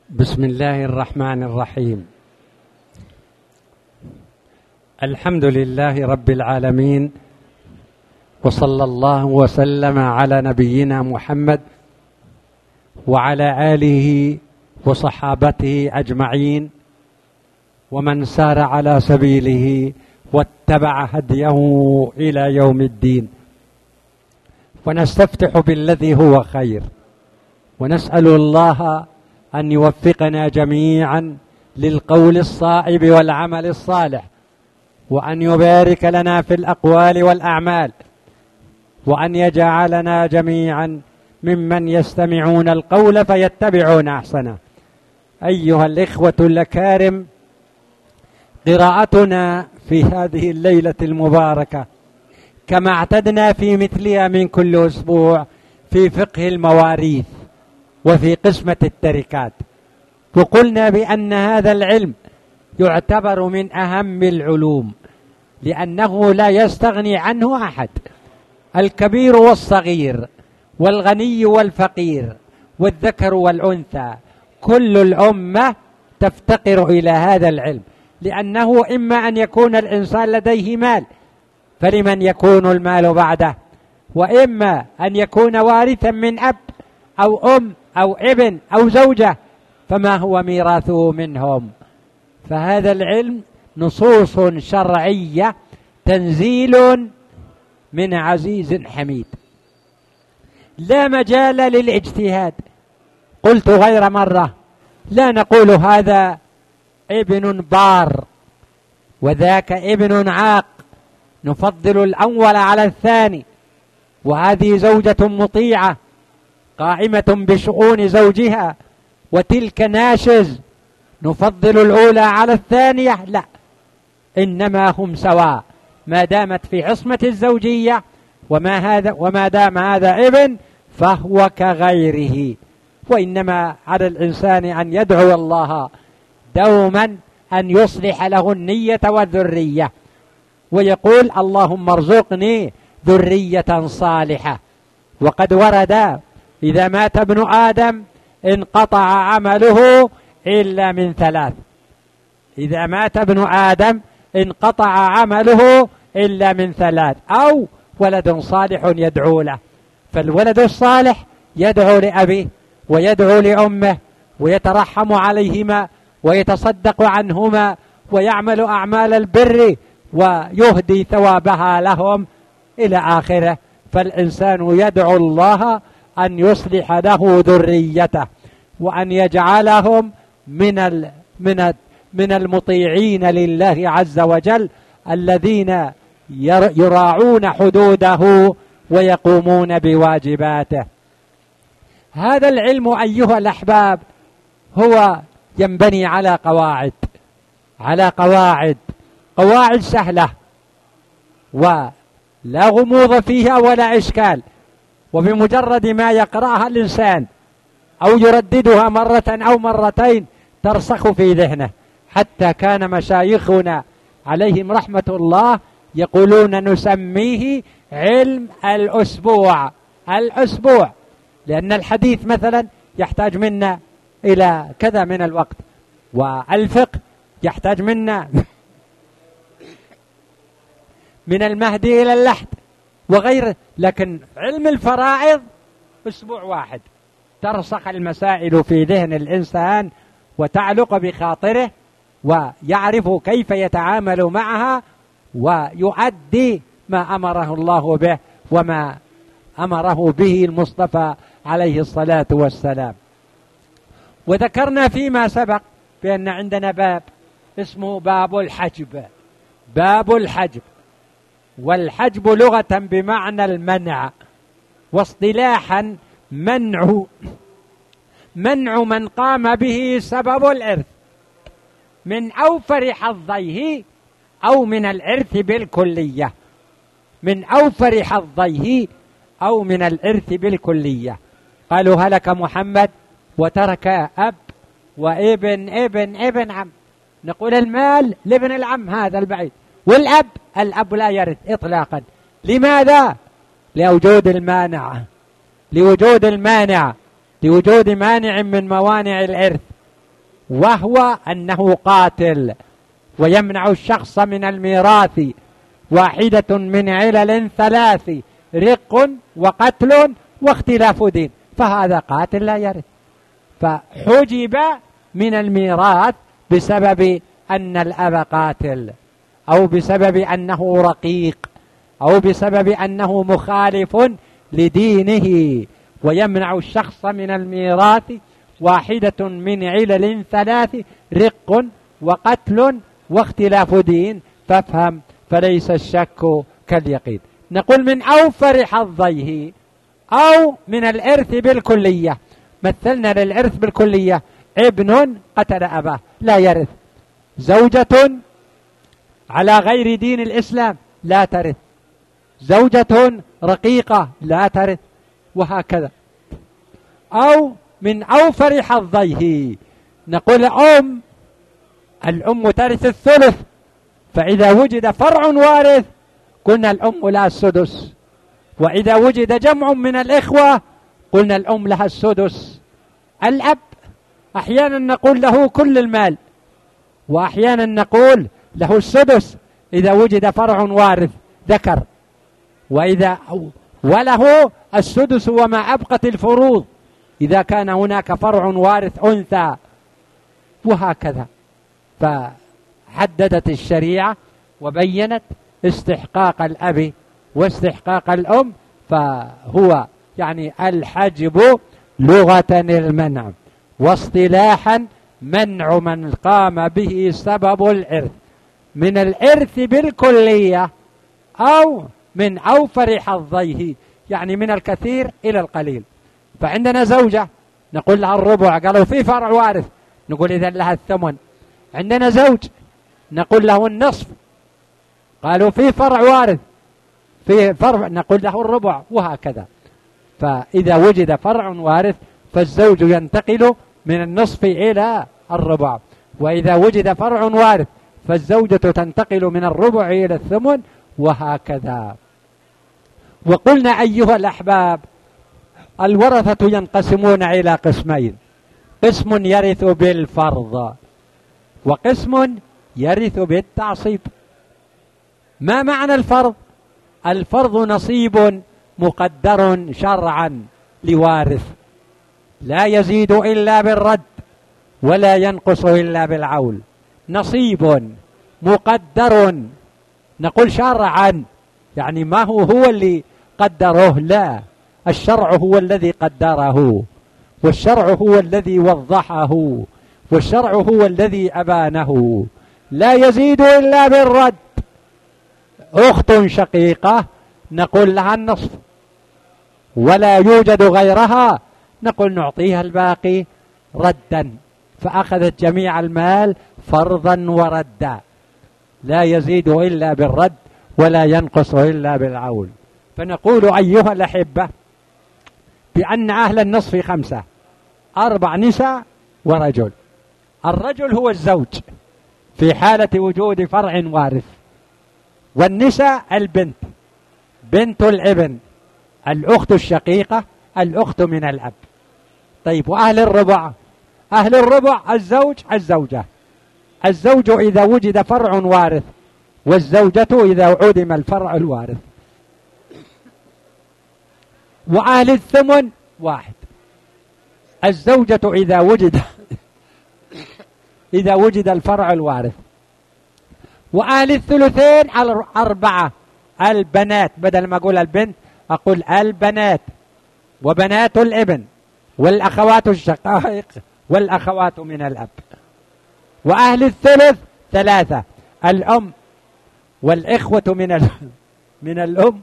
بسم الله الرحمن الرحيم. الحمد لله رب العالمين، وصلى الله وسلم على نبينا محمد وعلى آله وصحابته أجمعين، ومن سار على سبيله واتبع هديه إلى يوم الدين. ونستفتح بالذي هو خير، ونسأل الله أن يوفقنا جميعا للقول الصائب والعمل الصالح، وأن يبارك لنا في الأقوال والأعمال، وأن يجعلنا جميعا ممن يستمعون القول فيتبعون أحسنه. أيها الإخوة الأكارم، قراءتنا في هذه الليلة المباركة كما اعتدنا في مثلها من كل أسبوع في فقه المواريث وفي قسمة التركات، وقلنا بأن هذا العلم يعتبر من أهم العلوم، لأنه لا يستغني عنه أحد، الكبير والصغير والغني والفقير والذكر والأنثى، كل الأمة تفتقر إلى هذا العلم، لأنه إما أن يكون الإنسان لديه مال فلمن يكون المال بعده، وإما أن يكون وارثا من أب أو أم أو ابن أو زوجة، فما هو ميراثه منهم؟ فهذا العلم نصوص شرعية تنزيل من عزيز حميد، لا مجال للاجتهاد. قلت غير مرة: لا نقول هذا ابن بار وذاك ابن عاق، نفضل الأول على الثاني، وهذه زوجة مطيعة قائمة بشؤون زوجها، وتلك ناشز، نفضل الأولى على الثانية. لا، إنما هم سواء ما دامت في عصمة الزوجية، وما دام هذا ابن فهو كغيره. وإنما على الإنسان أن يدعو الله دوما أن يصلح له النية والذرية، ويقول: اللهم ارزقني ذرية صالحة. وقد ورد: إذا مات ابن آدم انقطع عمله إلا من ثلاث. إذا مات ابن آدم انقطع عمله إلا من ثلاث: أو ولد صالح يدعو له، فالولد الصالح يدعو لأبيه ويدعو لأمه ويترحم عليهما ويتصدق عنهما ويعمل أعمال البر ويهدي ثوابها لهم إلى آخره. فالإنسان يدعو الله أن يصلح له ذريته، وأن يجعلهم من المطيعين لله عز وجل، الذين يراعون حدوده ويقومون بواجباته. هذا العلم أيها الأحباب هو ينبني على قواعد سهلة ولا غموض فيها ولا إشكال، وبمجرد ما يقرأها الإنسان أو يرددها مرة أو مرتين ترسخ في ذهنه. حتى كان مشايخنا عليهم رحمة الله يقولون: نسميه علم الأسبوع، لأن الحديث مثلا يحتاج منا إلى كذا من الوقت، والفقه يحتاج منا من المهدي إلى اللحد وغيره، لكن علم الفرائض أسبوع واحد ترسخ المسائل في ذهن الإنسان وتعلق بخاطره، ويعرف كيف يتعامل معها ويؤدي ما أمره الله به وما أمره به المصطفى عليه الصلاة والسلام. وذكرنا فيما سبق بأن عندنا باب اسمه باب الحجب، والحجب لغة بمعنى المنع، واصطلاحا منع من قام به سبب الإرث من أوفر حظيه أو من الإرث بالكلية. قالوا: هلك محمد وترك أب وابن عم. نقول: المال لابن العم هذا البعيد، والأب لا يرث إطلاقا. لماذا؟ لوجود مانع من موانع الإرث، وهو أنه قاتل ويمنع الشخص من الميراث، واحدة من علل ثلاث: رق وقتل واختلاف دين، فهذا قاتل لا يرث، فحجب من الميراث بسبب أن الأب قاتل، أو بسبب أنه رقيق، أو بسبب أنه مخالف لدينه. ويمنع الشخص من الميراث واحدة من علل ثلاث: رق وقتل واختلاف دين، فافهم فليس الشك كاليقين. نقول من أوفر حظيه أو من الإرث بالكلية. مثلنا للإرث بالكلية: ابن قتل أباه لا يرث، زوجة على غير دين الإسلام لا ترث، زوجة رقيقة لا ترث، وهكذا. أو من أوفر حظيه نقول الأم ترث الثلث، فإذا وجد فرع وارث قلنا الأم لها السدس، وإذا وجد جمع من الإخوة قلنا الأم لها السدس. الأب أحيانا نقول له كل المال، وأحيانا نقول له السدس إذا وجد فرع وارث ذكر، وله السدس وما أبقت الفروض إذا كان هناك فرع وارث أنثى، وهكذا. فحددت الشريعة وبينت استحقاق الأب واستحقاق الأم، فهو يعني الحجب لغة المنع، واصطلاحا منع من قام به سبب الإرث، من الإرث بالكلية أو من أوفر حظيه، يعني من الكثير إلى القليل. فعندنا زوجة نقول لها الربع، قالوا في فرع وارث نقول إذن لها الثمن. عندنا زوج نقول له النصف، قالوا في فرع وارث، في فرع نقول له الربع، وهكذا. فإذا وجد فرع وارث فالزوج ينتقل من النصف إلى الربع، وإذا وجد فرع وارث فالزوجة تنتقل من الربع إلى الثمن، وهكذا. وقلنا أيها الأحباب الورثة ينقسمون إلى قسمين: قسم يرث بالفرض، وقسم يرث بالتعصيب. ما معنى الفرض؟ الفرض نصيب مقدر شرعا لوارث، لا يزيد إلا بالرد ولا ينقص إلا بالعول. نصيب مقدر، نقول شرعا يعني ما هو اللي قدره، لا، الشرع هو الذي قدره، والشرع هو الذي وضحه، والشرع هو الذي أبانه، لا يزيد إلا بالرد. أخت شقيقة نقول لها النصف، ولا يوجد غيرها نقول نعطيها الباقي ردا، فأخذت جميع المال فرضا وردا، لا يزيد إلا بالرد ولا ينقص إلا بالعول. فنقول أيها الأحبة بأن أهل النصف 5: 4 نساء ورجل. الرجل هو الزوج في حالة وجود فرع وارث، والنساء البنت، بنت الابن، الأخت الشقيقة، الأخت من الأب. طيب، وأهل الربع؟ أهل الربع الزوج، الزوجة، الزوج إذا وجد فرع وارث، والزوجة إذا عدم الفرع الوارث. وأهل الثمن 1: الزوجة إذا وجد الفرع الوارث. وأهل الثلثين 4: البنات، بدل ما أقول البنت أقول البنات، وبنات الابن، والأخوات الشقائق، والأخوات من الأب. وأهل الثلث 3: الأم، والإخوة من الأم،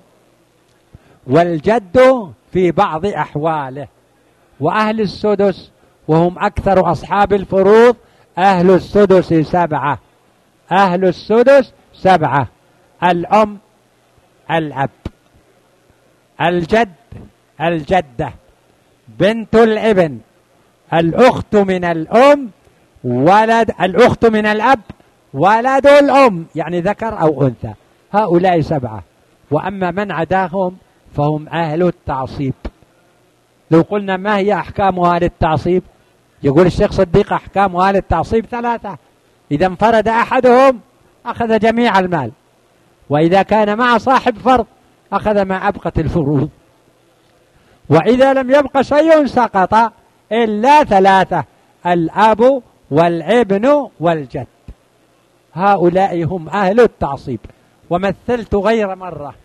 والجد في بعض أحواله. وأهل السدس وهم أكثر أصحاب الفروض: أهل السدس 7، أهل السدس 7: الأم، الأب، الجد، الجدة، بنت الابن، الأخت من الأم، الأخت من الأب، ولد الأم يعني ذكر أو أنثى. هؤلاء 7. وأما من عداهم فهم أهل التعصيب. لو قلنا ما هي أحكام أهل التعصيب؟ يقول الشيخ صديق أحكام أهل التعصيب ثلاثة: إذا انفرد أحدهم أخذ جميع المال، وإذا كان مع صاحب فرض أخذ ما أبقت الفروض، وإذا لم يبق شيء سقط إلا ثلاثة: الأب والابن والجد. هؤلاء هم أهل التعصيب. ومثلت غير مرة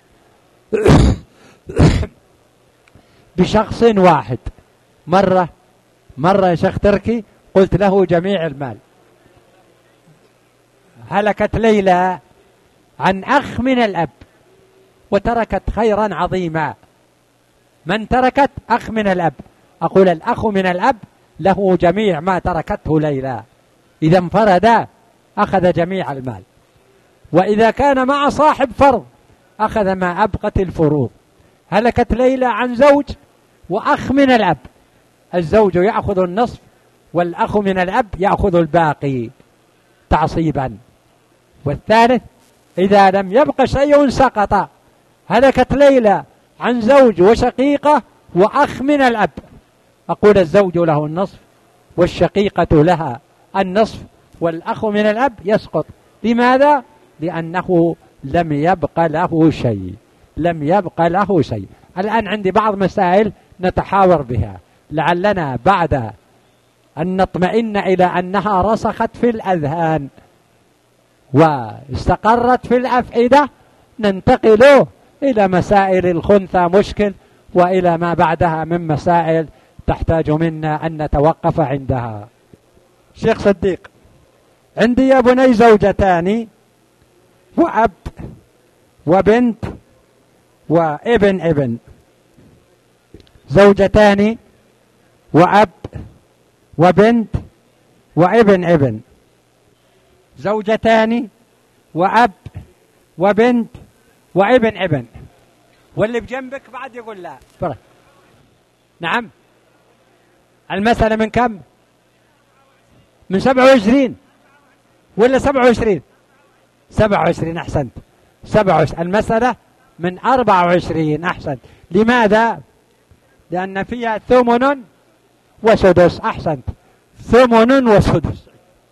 بشخص واحد. مرة يا شيخ تركي قلت له جميع المال. هلكت ليلى عن أخ من الأب وتركت خيرا عظيما. من تركت؟ أخ من الأب. أقول الأخ من الأب له جميع ما تركته ليلى، إذا انفرد أخذ جميع المال، وإذا كان مع صاحب فرض أخذ ما أبقت الفروض. هلكت ليلى عن زوج وأخ من الأب، الزوج يأخذ النصف والأخ من الأب يأخذ الباقي تعصيبا. والثالث: إذا لم يبق شيء سقط. هلكت ليلى عن زوج وشقيقة وأخ من الأب، أقول الزوج له النصف والشقيقة لها النصف والأخ من الأب يسقط. لماذا؟ لأنه لم يبق له شيء. الآن عندي بعض مسائل نتحاور بها، لعلنا بعد أن نطمئن إلى أنها رسخت في الأذهان واستقرت في الأفئدة ننتقل إلى مسائل الخنثى مشكل، وإلى ما بعدها من مسائل تحتاج منا أن نتوقف عندها. شيخ صديق: عندي يا بني زوجتان وأب وبنت وابن ابن. زوجتان وأب وبنت وابن ابن. زوجتان وأب وبنت وابن ابن. واللي بجنبك بعد يقول لا. نعم. المسألة من كم؟ من 27 ولا 27؟ 27. أحسنت. 27. المسألة من 24. أحسنت. لماذا؟ لأن فيها ثمن وسدس. أحسنت. ثمن وسدس.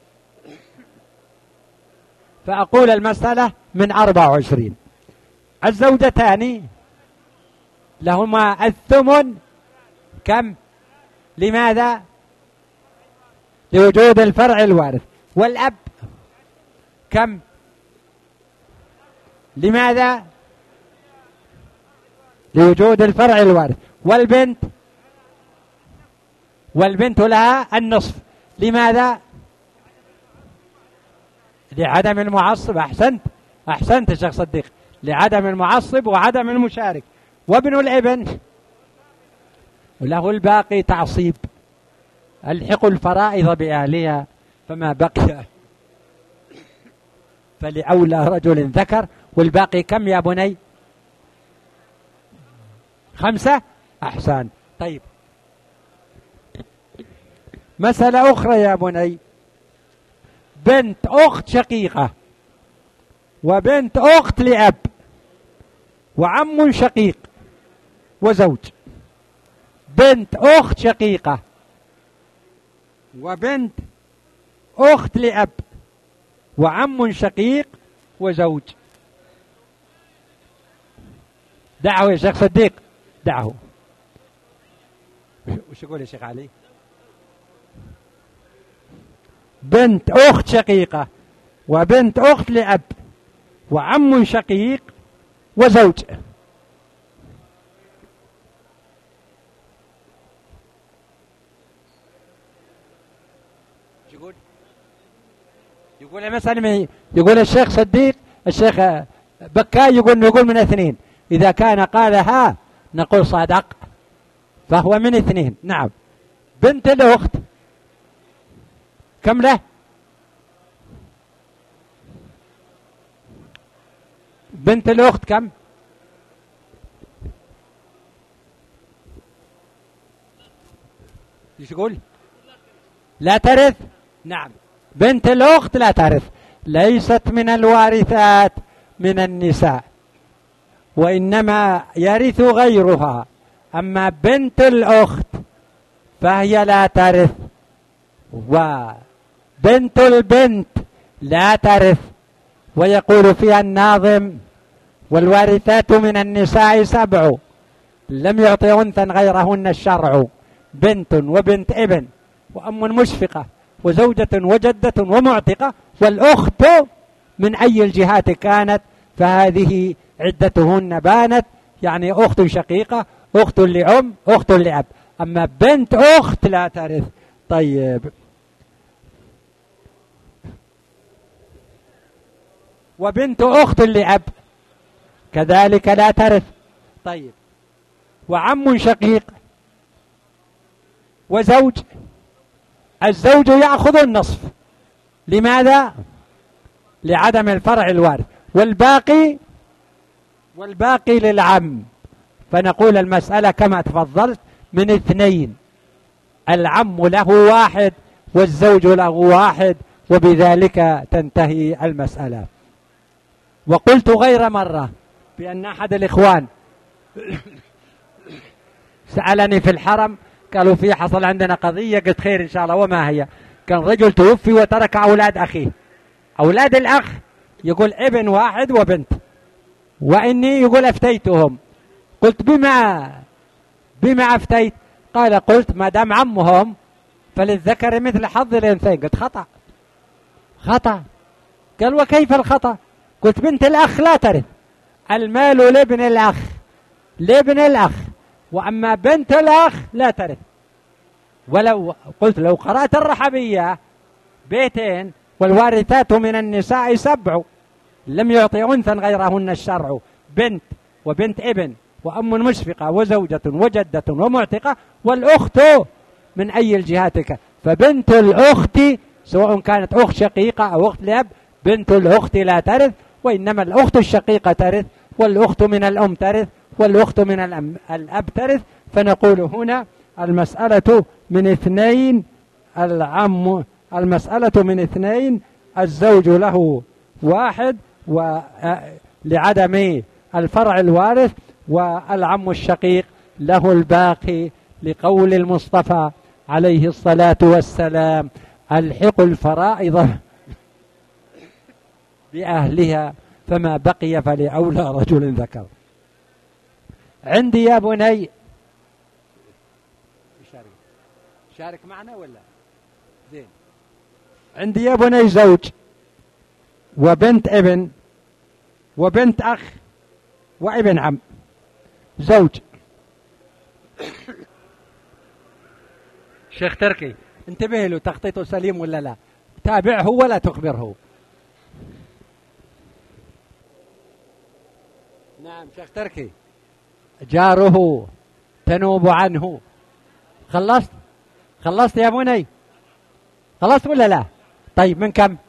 فأقول المسألة من 24. الزوجتان لهما الثمن كم؟ لماذا؟ لوجود الفرع الوارث. والأب كم؟ لماذا؟ لوجود الفرع الوارث. والبنت لها النصف. لماذا؟ لعدم المعصب. أحسنت يا شيخ صديق، لعدم المعصب وعدم المشارك. وابن الابن له الباقي تعصيب. الحقوا الفرائض بأهلها فما بقي فلأولى رجل ذكر. والباقي كم يا بني؟ 5. أحسن. طيب، مسألة أخرى يا بني: بنت أخت شقيقة وبنت أخت لأب وعم شقيق وزوج. بنت أخت شقيقة وبنت أخت لأب وعم شقيق وزوج. دعه يا شيخ صديق، دعه. وش يقول يا شيخ علي؟ بنت أخت شقيقة وبنت أخت لأب وعم شقيق وزوج. يقول مثلا، يقول الشيخ صديق، الشيخ بكاء يقول من 2. إذا كان قالها نقول صدق، فهو من 2. نعم. بنت الأخت كم له؟ بنت الأخت كم؟ ايش يقول؟ لا ترث. نعم، بنت الأخت لا ترث، ليست من الوارثات من النساء، وإنما يرث غيرها. أما بنت الأخت فهي لا ترث، وبنت البنت لا ترث. ويقول فيها الناظم: والوارثات من النساء 7 لم يعطي أنثى غيرهن الشرع، بنت وبنت ابن وأم مشفقة وزوجة وجدة ومعتقة، والأخت من أي الجهات كانت فهذه عدتهن بانت، يعني أخت شقيقة، أخت لأم، أخت لأب. أما بنت أخت لا ترث. طيب، وبنت أخت لأب كذلك لا ترث. طيب، وعم شقيق وزوج، الزوج يأخذ النصف. لماذا؟ لعدم الفرع الوارث. والباقي للعم. فنقول المسألة كما تفضلت من 2، العم له 1 والزوج له 1، وبذلك تنتهي المسألة. وقلت غير مرة بأن أحد الإخوان سألني في الحرم، قالوا في حصل عندنا قضية، قلت خير إن شاء الله. وما هي؟ كان رجل توفي وترك أولاد أخيه، أولاد الأخ يقول ابن 1 وبنت، وإني يقول أفتيتهم. قلت بما أفتيت؟ قال قلت ما دام عمهم فللذكر مثل حظ الأنثيين. قلت خطأ. قال وكيف الخطأ؟ قلت بنت الأخ لا ترث، المال لابن الأخ، وأما بنت الأخ لا ترث. ولو قلت لو قرأت الرحبية 2 والوارثات من النساء 7 لم يعطي أنثى غيرهن الشرع، بنت وبنت ابن وأم مشفقة وزوجة وجدة ومعتقة، والأخت من أي الجهات فبنت الأخت سواء كانت أخت شقيقة أو أخت لأب، بنت الأخت لا ترث، وإنما الأخت الشقيقة ترث، والأخت من الأم ترث، والأخت من الأب ترث. فنقول هنا المسألة من 2، المسألة من 2، الزوج له 1 لعدم الفرع الوارث، والعم الشقيق له الباقي، لقول المصطفى عليه الصلاة والسلام: ألحقوا الفرائض بأهلها فما بقي فلأولى رجل ذكر. عندي يا بني، شارك معنا ولا زين؟ عندي يا بني زوج وبنت ابن وبنت أخ وابن عم. زوج شيخ تركي انتبه له، تخطيطه سليم ولا لا؟ تابعه ولا تخبره. نعم شيخ تركي، جاره تنوب عنه. خلصت يا بني؟ خلصت ولا لا؟ طيب من كم؟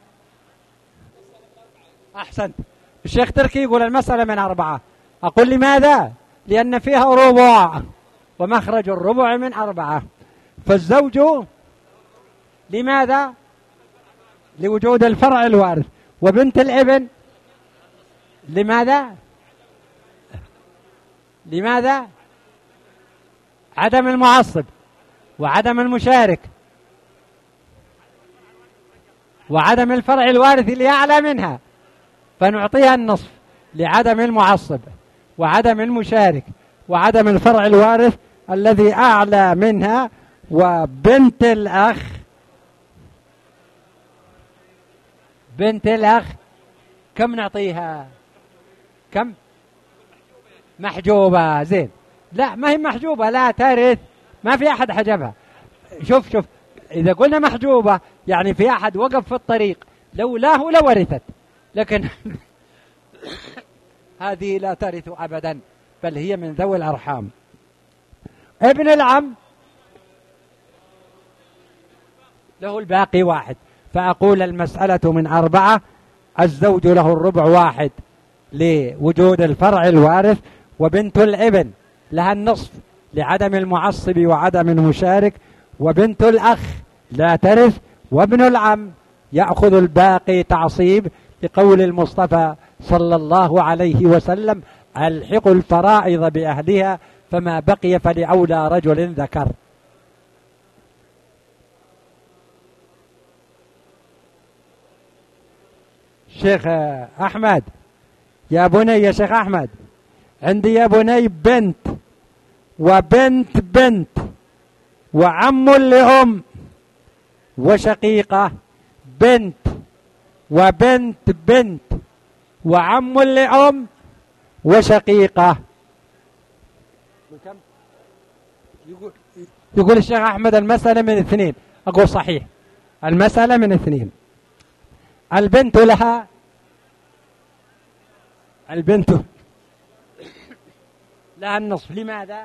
أحسنت. الشيخ تركي يقول المسألة من 4. أقول لماذا؟ لأن فيها ربع، ومخرج الربع من 4. فالزوج لماذا؟ لوجود الفرع الوارث. وبنت الابن لماذا؟ عدم المعصب وعدم المشارك وعدم الفرع الوارث اللي أعلى منها، فنعطيها النصف لعدم المعصب وعدم المشارك وعدم الفرع الوارث الذي أعلى منها. وبنت الأخ كم نعطيها؟ كم؟ محجوبة. زين، لا ما هي محجوبة، لا ترث، ما في أحد حجبها. شوف إذا قلنا محجوبة يعني في أحد وقف في الطريق لولاه لورثت، لكن هذه لا ترث أبدا، بل هي من ذوي الأرحام. ابن العم له الباقي 1. فأقول المسألة من 4، الزوج له الربع 1 لوجود الفرع الوارث، وبنت الابن لها النصف لعدم المعصب وعدم المشارك، وبنت الأخ لا ترث، وابن العم يأخذ الباقي تعصيب، لقول المصطفى صلى الله عليه وسلم: ألحقوا الفرائض بأهلها فما بقي فلأولى رجل ذكر. شيخ أحمد، يا بني يا شيخ أحمد، عندي يا بني بنت وبنت بنت وعم لأم وشقيقة، بنت وبنت بنت وعم لأم وشقيقة. يقول الشيخ أحمد المسألة من اثنين. أقول صحيح، المسألة من اثنين. البنت لها النصف. لماذا؟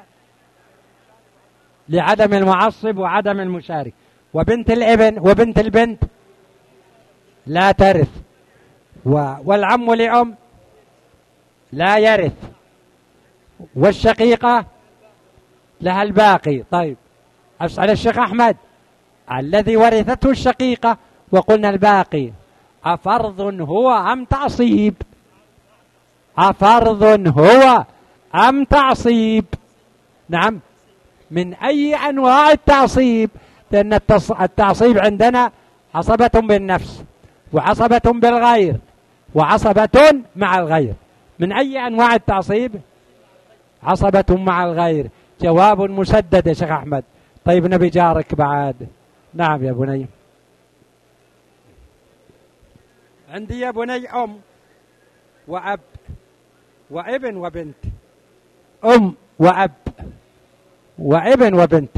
لعدم المعصب وعدم المشارك. وبنت الابن وبنت البنت لا ترث، والعم لأم لا يرث، والشقيقة لها الباقي. طيب أسأل الشيخ أحمد، الذي ورثته الشقيقة وقلنا الباقي، أفرض هو أم تعصيب؟ أفرض هو أم تعصيب؟ نعم، من أي أنواع التعصيب؟ لأن التعصيب عندنا عصبة بالنفس وعصبة بالغير وعصبة مع الغير. من أي أنواع التعصيب؟ عصبة مع الغير. جواب مسدد يا شيخ أحمد. طيب نبي جارك بعد. نعم يا بني. عندي يا بني أم وأب وابن وبنت، أم وأب وابن وبنت.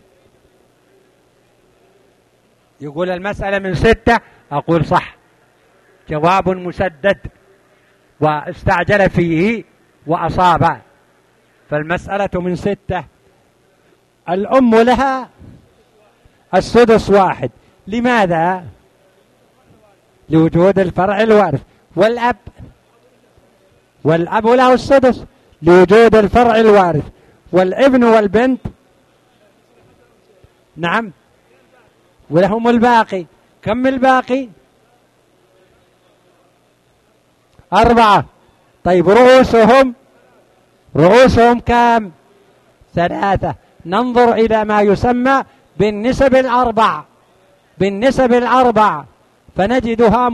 يقول المسألة من 6. أقول صح، جواب مسدد، واستعجل فيه وأصاب. فالمسألة من 6. الأم لها السدس واحد. لماذا؟ لوجود الفرع الوارث. والأب له السدس لوجود الفرع الوارث. والابن والبنت نعم ولهم الباقي. كم الباقي؟ 4. طيب رؤوسهم كم؟ 3. ننظر إلى ما يسمى بالنسب الأربع فنجدها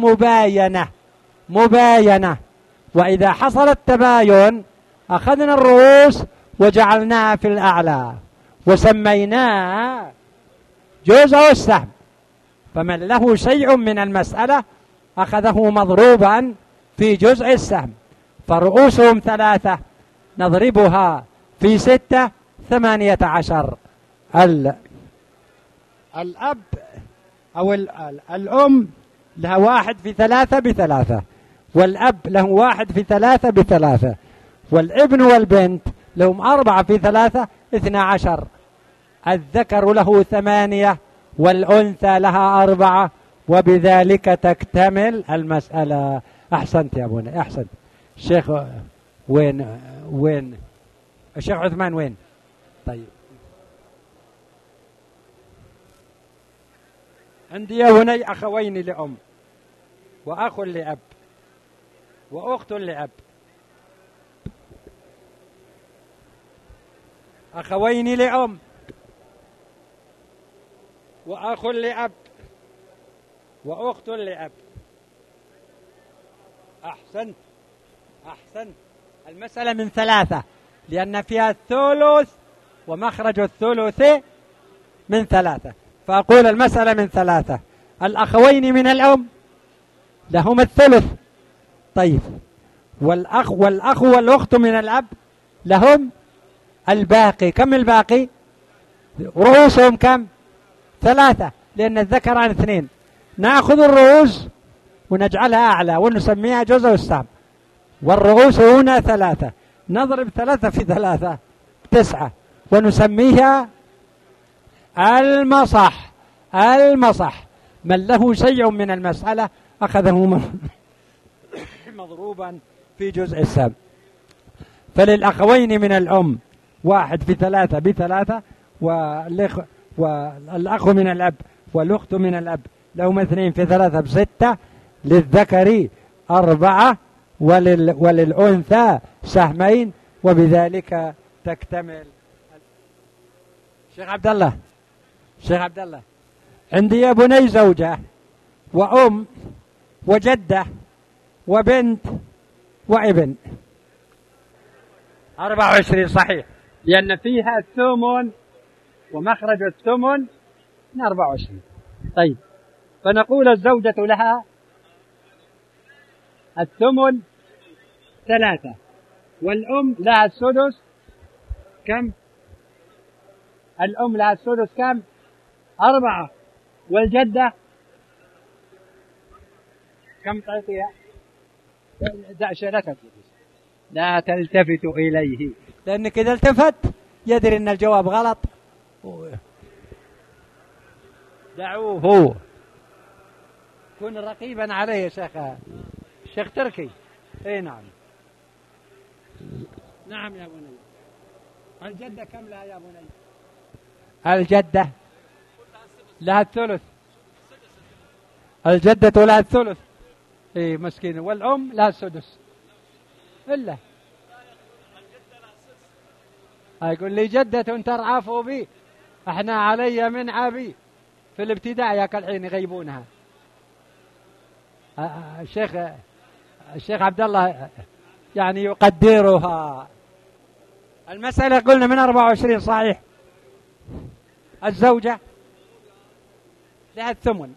مباينة. وإذا حصل التباين أخذنا الرؤوس وجعلناها في الأعلى وسميناه جزء السهم. فمن له شيء من المسألة أخذه مضروبا في جزء السهم. فرؤوسهم 3 نضربها في 6 18. الأب أو الأم لها 1 في 3 ب3، والأب له 1 في 3 ب3، والابن والبنت لهم 4 في 3 12. الذكر له 8 والأنثى لها 4، وبذلك تكتمل المسألة. أحسنت يا أبونا، أحسنت. الشيخ وين الشيخ عثمان وين؟ طيب عندي يا بني أخوين لأم وأخ لأب وأخت لأب. أخوين لأم وأخ لأب وأخت لأب. أحسنت. المسألة من 3 لأن فيها الثلث ومخرج الثلث من 3. فأقول المسألة من 3. الأخوين من الأم لهم الثلث. طيب والأخ والأخت من الأب لهم الباقي. كم الباقي؟ رؤوسهم كم؟ 3 لأن الذكر عن 2. نأخذ الرؤوس ونجعلها أعلى ونسميها جزء السهم. والرؤوس هنا 3 نضرب 3 في 3 9 ونسميها المصح. من له شيء من المسألة أخذه مضروبا في جزء السهم. فللأخوين من الأم 1 في 3 ب3، والأخ من الأب والأخت من الأب لهم 2 في 3 ب6. للذكر 4 وللأنثى سهمين، وبذلك تكتمل. شيخ عبد الله، عندي يا بني زوجة وأم وجدة وبنت وابن. 24 صحيح، لأن فيها الثمن ومخرج الثمن من 24. طيب، فنقول الزوجة لها الثمن 3، والأم لها السدس كم؟ الأم لها السدس كم؟ 4، والجدة كم تعطيها؟ لا تلتفت إليه، لأنك إذا التفت يدري أن الجواب غلط. دعوه، كن رقيبا عليه يا شيخ تركي. اي نعم. نعم يا بني. الجدة كم لها يا بني؟ الجدة لها الثلث. الجدة لها الثلث. اي مسكينة. والأم لها السدس. إلا يقول لي جدة ترعف بي، احنا علي من عبي في الابتداء يا كالحين يغيبونها. الشيخ عبد الله يعني يقدرها. المسألة قلنا من 24 صحيح. الزوجة لها الثمن،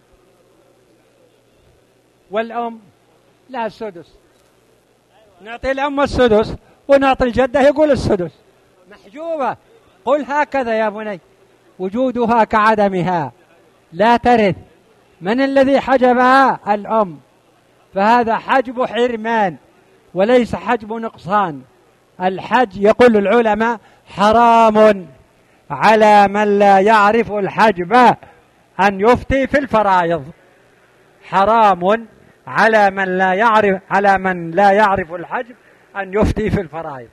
والأم لها السدس. نعطي الأم السدس ونعطي الجدة يقول السدس. محجوبة. قل هكذا يا بني، وجودها كعدمها، لا ترث. من الذي حجبها؟ الأم. فهذا حجب حرمان وليس حجب نقصان. الحج يقول العلماء حرام على من لا يعرف الحجب أن يفتي في الفرائض. حرام على من لا يعرف الحجب أن يفتي في الفرائض.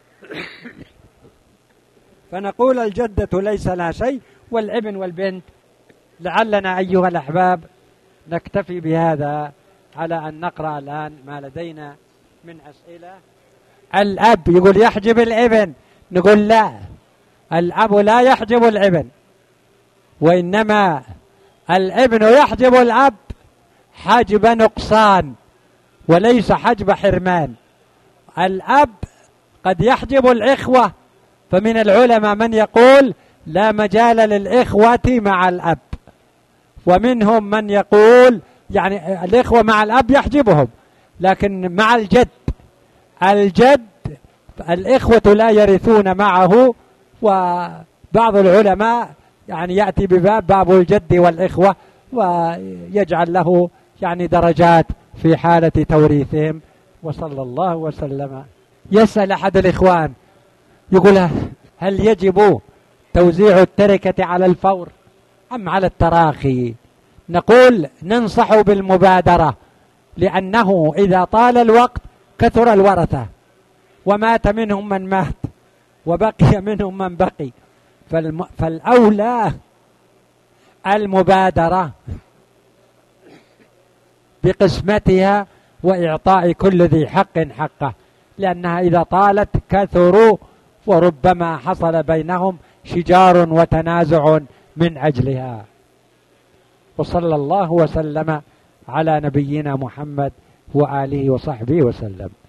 فنقول الجدة ليس لها شيء، والابن والبنت. لعلنا أيها الأحباب نكتفي بهذا على أن نقرأ الآن ما لدينا من أسئلة. الأب يقول يحجب الابن، نقول لا، الأب لا يحجب الابن، وإنما الابن يحجب الأب حجب نقصان وليس حجب حرمان. الأب قد يحجب الإخوة، فمن العلماء من يقول لا مجال للإخوة مع الأب، ومنهم من يقول يعني الإخوة مع الأب يحجبهم، لكن مع الجد الإخوة لا يرثون معه. وبعض العلماء يعني يأتي بباب الجد والإخوة ويجعل له يعني درجات في حالة توريثهم. وصلى الله وسلم. يسأل أحد الإخوان يقول هل يجب توزيع التركة على الفور أم على التراخي؟ نقول ننصح بالمبادرة، لأنه إذا طال الوقت كثر الورثة، ومات منهم من مات وبقي منهم من بقي، فالأولى المبادرة بقسمتها وإعطاء كل ذي حق حقه، لأنها إذا طالت كثروا وربما حصل بينهم شجار وتنازع من أجلها. وصلى الله وسلم على نبينا محمد وآله وصحبه وسلم.